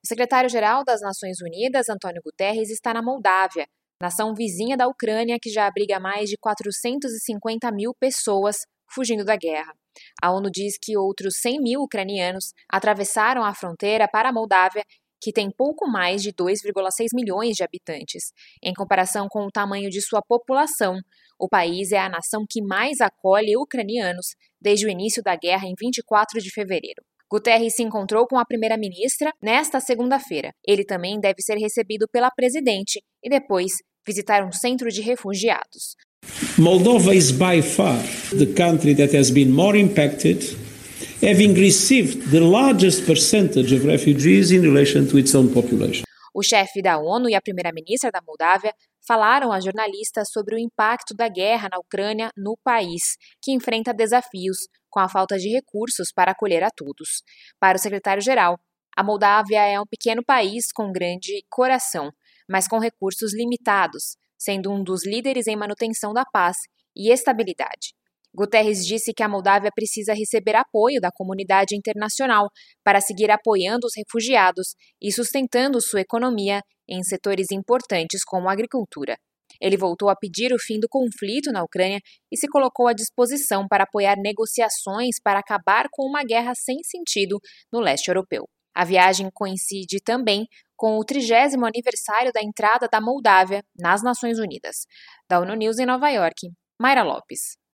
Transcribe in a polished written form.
O secretário-geral das Nações Unidas, Antônio Guterres, está na Moldávia, nação vizinha da Ucrânia que já abriga mais de 450 mil pessoas fugindo da guerra. A ONU diz que outros 100 mil ucranianos atravessaram a fronteira para a Moldávia, que tem pouco mais de 2,6 milhões de habitantes. Em comparação com o tamanho de sua população, o país é a nação que mais acolhe ucranianos desde o início da guerra em 24 de fevereiro. Guterres se encontrou com a primeira-ministra nesta segunda-feira. Ele também deve ser recebido pela presidente e depois visitar um centro de refugiados. Moldova is by far the country that has been more impacted, having received the largest percentage of refugees in relation to its own population. O chefe da ONU e a primeira-ministra da Moldávia falaram a jornalistas sobre o impacto da guerra na Ucrânia no país, que enfrenta desafios com a falta de recursos para acolher a todos. Para o secretário-geral, a Moldávia é um pequeno país com grande coração, mas com recursos limitados, sendo um dos líderes em manutenção da paz e estabilidade. Guterres disse que a Moldávia precisa receber apoio da comunidade internacional para seguir apoiando os refugiados e sustentando sua economia em setores importantes como a agricultura. Ele voltou a pedir o fim do conflito na Ucrânia e se colocou à disposição para apoiar negociações para acabar com uma guerra sem sentido no leste europeu. A viagem coincide também com o 30º aniversário da entrada da Moldávia nas Nações Unidas. Da ONU News em Nova York, Mayra Lopes.